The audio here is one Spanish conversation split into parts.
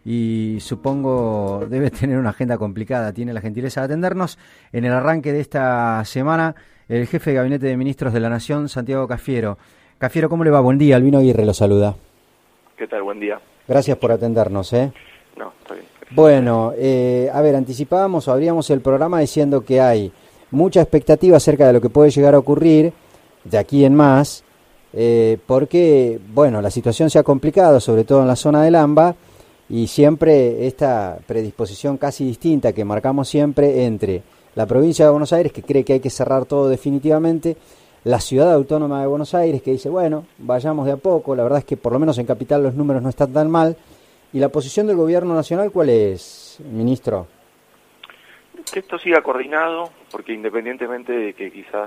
y supongo debe tener una agenda complicada. Tiene la gentileza de atendernos en el arranque de esta semana el jefe de Gabinete de Ministros de la Nación, Santiago Cafiero. Cafiero, ¿cómo le va? Buen día, Albino Aguirre lo saluda. ¿Qué tal? Buen día. Gracias por atendernos, No, está bien. Bueno, a ver, anticipábamos o abríamos el programa diciendo que hay mucha expectativa acerca de lo que puede llegar a ocurrir de aquí en más, porque, bueno, la situación se ha complicado, sobre todo en la zona del AMBA, y siempre esta predisposición casi distinta que marcamos siempre entre la provincia de Buenos Aires, que cree que hay que cerrar todo definitivamente, la ciudad autónoma de Buenos Aires, que dice, bueno, vayamos de a poco, la verdad es que por lo menos en Capital los números no están tan mal, y la posición del gobierno nacional, ¿cuál es, ministro? Que esto siga coordinado, porque independientemente de que quizás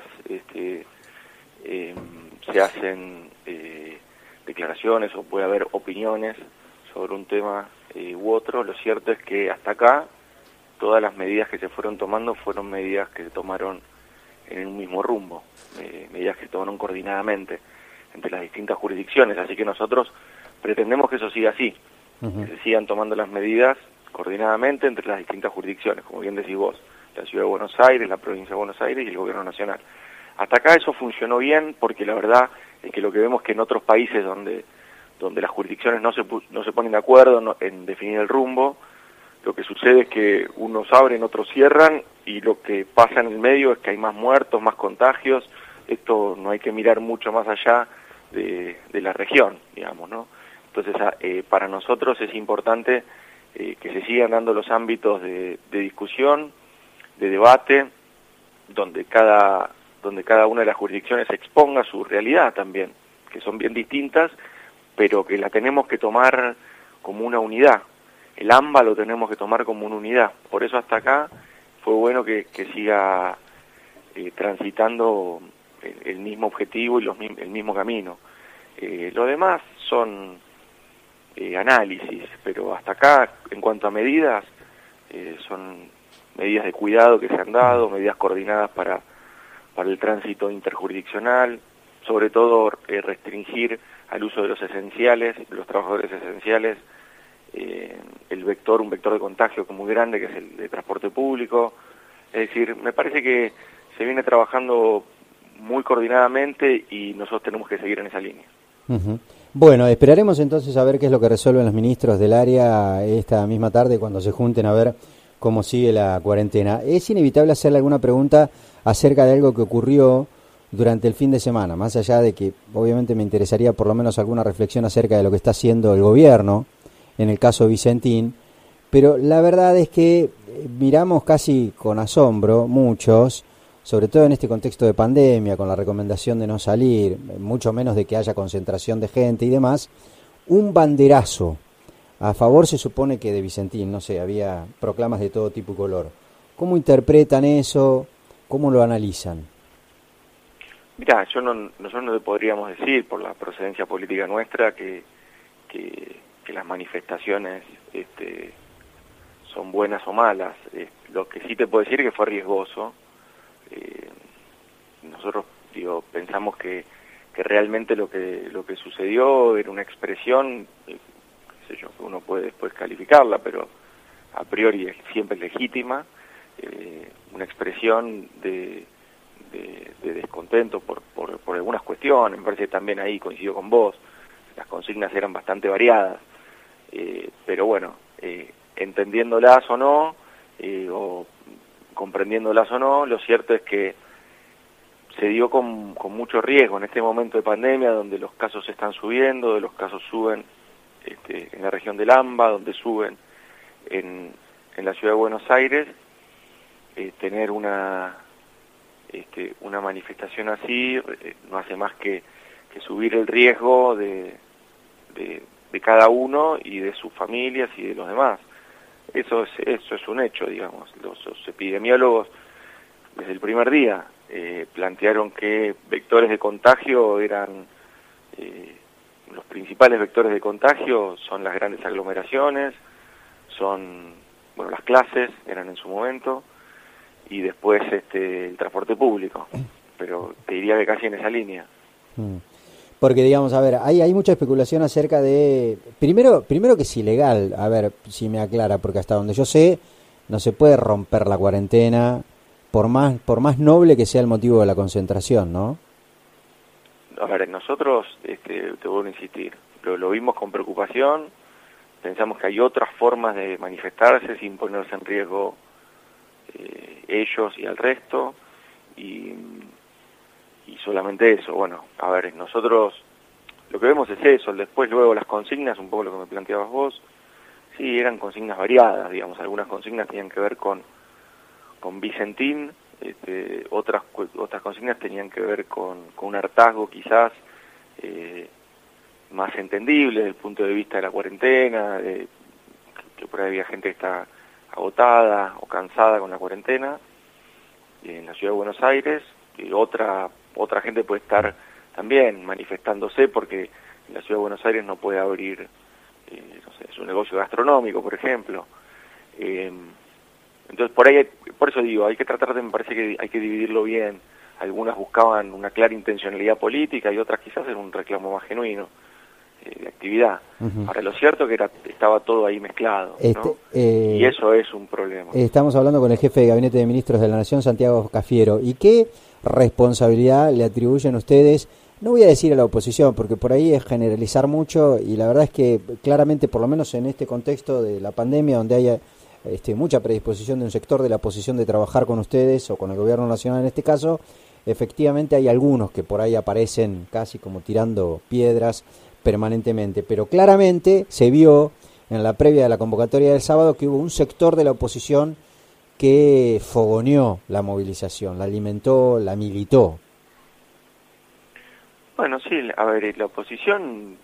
se hacen declaraciones o puede haber opiniones sobre un tema u otro, lo cierto es que hasta acá todas las medidas que se fueron tomando fueron medidas que se tomaron en un mismo rumbo, medidas que se tomaron coordinadamente entre las distintas jurisdicciones, así que nosotros pretendemos que eso siga así, que se sigan tomando las medidas coordinadamente entre las distintas jurisdicciones, como bien decís vos, la Ciudad de Buenos Aires, la Provincia de Buenos Aires y el Gobierno Nacional. Hasta acá eso funcionó bien porque la verdad es que lo que vemos que en otros países donde las jurisdicciones no se ponen de acuerdo en definir el rumbo, lo que sucede es que unos abren, otros cierran y lo que pasa en el medio es que hay más muertos, más contagios. Esto no hay que mirar mucho más allá de la región, digamos, ¿no? Entonces, para nosotros es importante que se sigan dando los ámbitos de discusión, de debate, donde cada una de las jurisdicciones exponga su realidad también, que son bien distintas, pero que la tenemos que tomar como una unidad. El AMBA lo tenemos que tomar como una unidad. Por eso hasta acá fue bueno que siga transitando el mismo objetivo y el mismo camino. Lo demás son análisis, pero hasta acá, en cuanto a medidas, son medidas de cuidado que se han dado, medidas coordinadas para el tránsito interjurisdiccional, sobre todo restringir al uso de los esenciales, de los trabajadores esenciales, un vector de contagio que es muy grande, que es el de transporte público. Es decir, me parece que se viene trabajando muy coordinadamente y nosotros tenemos que seguir en esa línea. Bueno, esperaremos entonces a ver qué es lo que resuelven los ministros del área esta misma tarde cuando se junten a ver cómo sigue la cuarentena. Es inevitable hacerle alguna pregunta acerca de algo que ocurrió durante el fin de semana, más allá de que obviamente me interesaría por lo menos alguna reflexión acerca de lo que está haciendo el gobierno, en el caso Vicentín, pero la verdad es que miramos casi con asombro muchos, sobre todo en este contexto de pandemia, con la recomendación de no salir, mucho menos de que haya concentración de gente y demás, un banderazo a favor, se supone que de Vicentín, no sé, había proclamas de todo tipo y color. ¿Cómo interpretan eso? ¿Cómo lo analizan? Mirá, nosotros no te podríamos decir, por la procedencia política nuestra, que las manifestaciones son buenas o malas. Lo que sí te puedo decir es que fue riesgoso. Nosotros pensamos que realmente lo que sucedió era una expresión, qué sé yo, que uno puede después calificarla, pero a priori siempre es legítima, una expresión de descontento por algunas cuestiones. Me parece que también ahí coincido con vos, las consignas eran bastante variadas, pero bueno, entendiéndolas o no, o comprendiéndolas o no, lo cierto es que se dio con mucho riesgo en este momento de pandemia, donde los casos están subiendo, donde los casos suben en la región del AMBA, donde suben en la ciudad de Buenos Aires, tener una manifestación así no hace más que subir el riesgo de cada uno y de sus familias y de los demás. Eso es un hecho, digamos. Los epidemiólogos desde el primer día plantearon que vectores de contagio eran los principales vectores de contagio son las grandes aglomeraciones, las clases eran en su momento, y después el transporte público, pero te diría que casi en esa línea. Porque, digamos, a ver, hay mucha especulación acerca de... Primero que es ilegal, a ver si me aclara, porque hasta donde yo sé, no se puede romper la cuarentena, por más noble que sea el motivo de la concentración, ¿no? A ver, nosotros, te vuelvo a insistir, lo vimos con preocupación, pensamos que hay otras formas de manifestarse sin ponerse en riesgo ellos y al resto, y solamente eso. Bueno, a ver, nosotros lo que vemos es eso, después luego las consignas, un poco lo que me planteabas vos, sí, eran consignas variadas, digamos, algunas consignas tenían que ver con Vicentín, otras consignas tenían que ver con un hartazgo quizás más entendible desde el punto de vista de la cuarentena, que por ahí había gente que está agotada o cansada con la cuarentena en la ciudad de Buenos Aires, y otra gente puede estar también manifestándose porque en la ciudad de Buenos Aires no puede abrir no sé, su negocio gastronómico, por ejemplo. Entonces por eso digo, hay que tratar de, me parece que hay que dividirlo bien. Algunas buscaban una clara intencionalidad política y otras quizás era un reclamo más genuino de actividad. Uh-huh. Ahora, lo cierto es que estaba todo ahí mezclado, ¿no? Y eso es un problema. Estamos hablando con el jefe de Gabinete de Ministros de la Nación, Santiago Cafiero. ¿Y qué responsabilidad le atribuyen ustedes? No voy a decir a la oposición, porque por ahí es generalizar mucho, y la verdad es que claramente, por lo menos en este contexto de la pandemia, donde haya mucha predisposición de un sector de la oposición de trabajar con ustedes, o con el gobierno nacional en este caso, efectivamente hay algunos que por ahí aparecen casi como tirando piedras permanentemente, pero claramente se vio en la previa de la convocatoria del sábado que hubo un sector de la oposición que fogoneó la movilización, la alimentó, la militó. Bueno, sí, a ver, la oposición,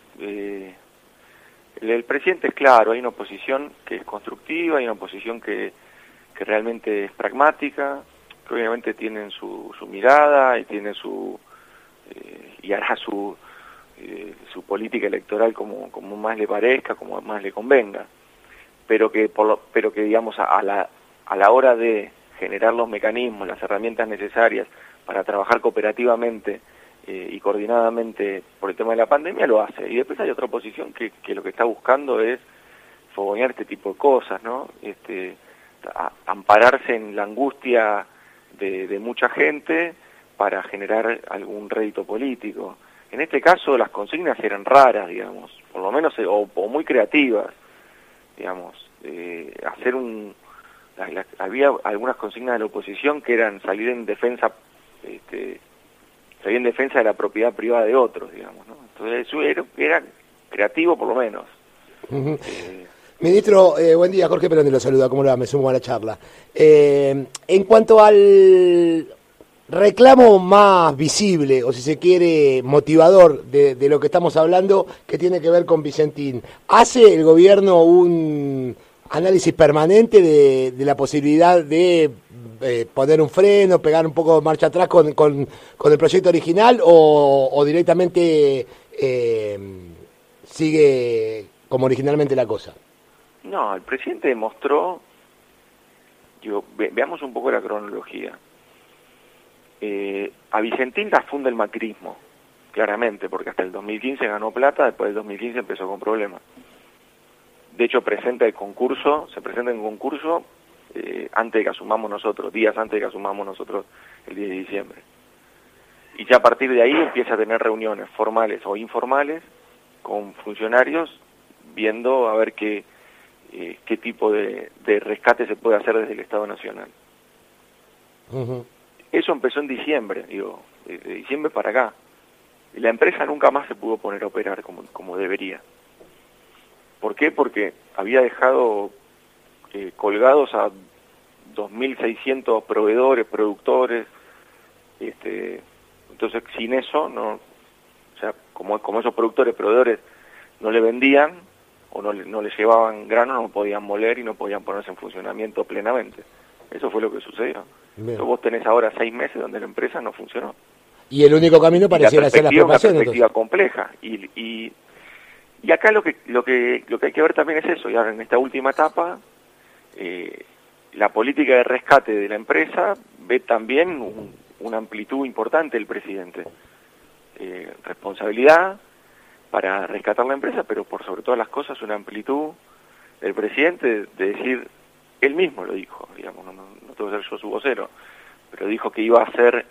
el presidente es claro, hay una oposición que es constructiva, hay una oposición que realmente es pragmática, que obviamente tienen su mirada y tiene y hará su política electoral como más le parezca, como más le convenga, pero que digamos a la hora de generar los mecanismos, las herramientas necesarias para trabajar cooperativamente y coordinadamente por el tema de la pandemia, lo hace. Y después hay otra oposición que lo que está buscando es fogonear este tipo de cosas, ¿no? Ampararse en la angustia de mucha gente para generar algún rédito político. En este caso las consignas eran raras, digamos, por lo menos, o muy creativas, digamos. Había algunas consignas de la oposición que eran salir en defensa de la propiedad privada de otros, digamos, ¿no? Entonces eso era creativo por lo menos. Uh-huh. Ministro, buen día, Jorge Perón lo saluda, ¿cómo le va? Me sumo a la charla. En cuanto al reclamo más visible, o si se quiere, motivador de lo que estamos hablando, que tiene que ver con Vicentín, ¿hace el gobierno un análisis permanente de la posibilidad de poner un freno, pegar un poco de marcha atrás con el proyecto original, o directamente sigue como originalmente la cosa? No, el presidente demostró, veamos un poco la cronología. A Vicentín la funda el macrismo, claramente, porque hasta el 2015 ganó plata, después del 2015 empezó con problemas. De hecho, se presenta en concurso antes de que asumamos nosotros, días antes de que asumamos nosotros el 10 de diciembre. Y ya a partir de ahí empieza a tener reuniones formales o informales con funcionarios, viendo a ver qué tipo de rescate se puede hacer desde el Estado Nacional. Uh-huh. Eso empezó en diciembre, de diciembre para acá. Y la empresa nunca más se pudo poner a operar como debería. ¿Por qué? Porque había dejado colgados a 2.600 proveedores, productores, entonces sin eso, no, o sea, como esos proveedores no le vendían o no le llevaban grano, no podían moler y no podían ponerse en funcionamiento plenamente. Eso fue lo que sucedió. Entonces vos tenés ahora 6 meses donde la empresa no funcionó. Y el único camino pareciera ser la expropiación. Una perspectiva compleja. Y acá lo que hay que ver también es eso. Y ahora en esta última etapa, la política de rescate de la empresa ve también una amplitud importante del presidente. responsabilidad para rescatar la empresa, pero por sobre todas las cosas una amplitud del presidente de decir, él mismo lo dijo, digamos, no tengo que ser yo su vocero, pero dijo que iba a hacer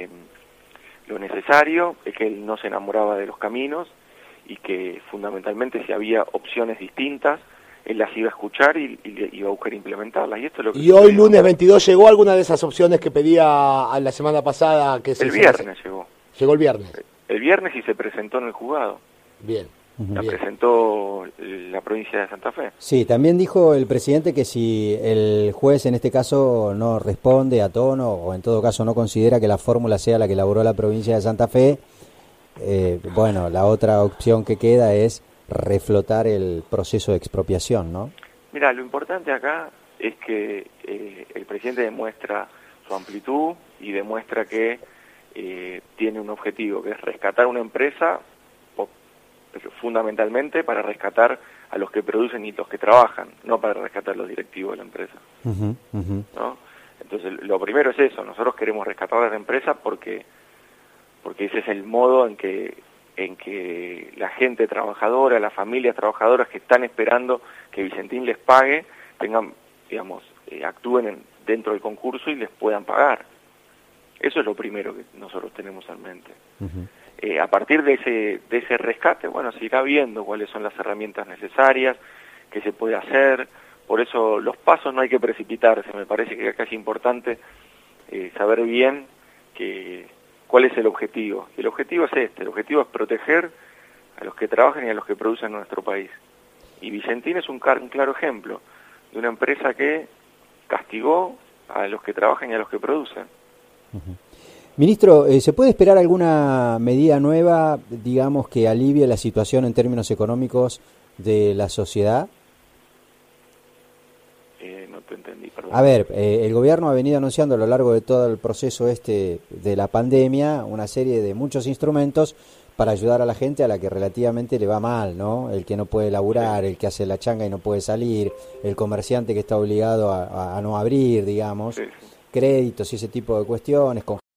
lo necesario, que él no se enamoraba de los caminos y que fundamentalmente si había opciones distintas, él las iba a escuchar y iba a buscar implementarlas. Y esto es lo que ¿Y hoy, lunes 22, llegó alguna de esas opciones que pedía la semana pasada? Que el viernes llegó. Llegó el viernes. El viernes y se presentó en el juzgado. Bien. La presentó la provincia de Santa Fe. Sí, también dijo el presidente que si el juez en este caso no responde a tono o en todo caso no considera que la fórmula sea la que elaboró la provincia de Santa Fe, bueno, la otra opción que queda es reflotar el proceso de expropiación, ¿no? Mira, lo importante acá es que el presidente demuestra su amplitud y demuestra que tiene un objetivo, que es rescatar una empresa, fundamentalmente para rescatar a los que producen y los que trabajan, no para rescatar a los directivos de la empresa. ¿No? Entonces, lo primero es eso, nosotros queremos rescatar a la empresa porque ese es el modo en que la gente trabajadora, las familias trabajadoras que están esperando que Vicentín les pague, tengan, digamos, actúen dentro del concurso y les puedan pagar. Eso es lo primero que nosotros tenemos en mente. A partir de ese rescate, bueno, se irá viendo cuáles son las herramientas necesarias, qué se puede hacer. Por eso los pasos no hay que precipitarse. Me parece que acá es importante saber bien cuál es el objetivo. Y el objetivo es el objetivo es proteger a los que trabajan y a los que producen en nuestro país. Y Vicentín es un claro ejemplo de una empresa que castigó a los que trabajan y a los que producen. Ministro, ¿se puede esperar alguna medida nueva, digamos, que alivie la situación en términos económicos de la sociedad? No te entendí, perdón. A ver, el gobierno ha venido anunciando a lo largo de todo el proceso de la pandemia una serie de muchos instrumentos para ayudar a la gente a la que relativamente le va mal, ¿no? El que no puede laburar, el que hace la changa y no puede salir, el comerciante que está obligado a no abrir, digamos, créditos y ese tipo de cuestiones,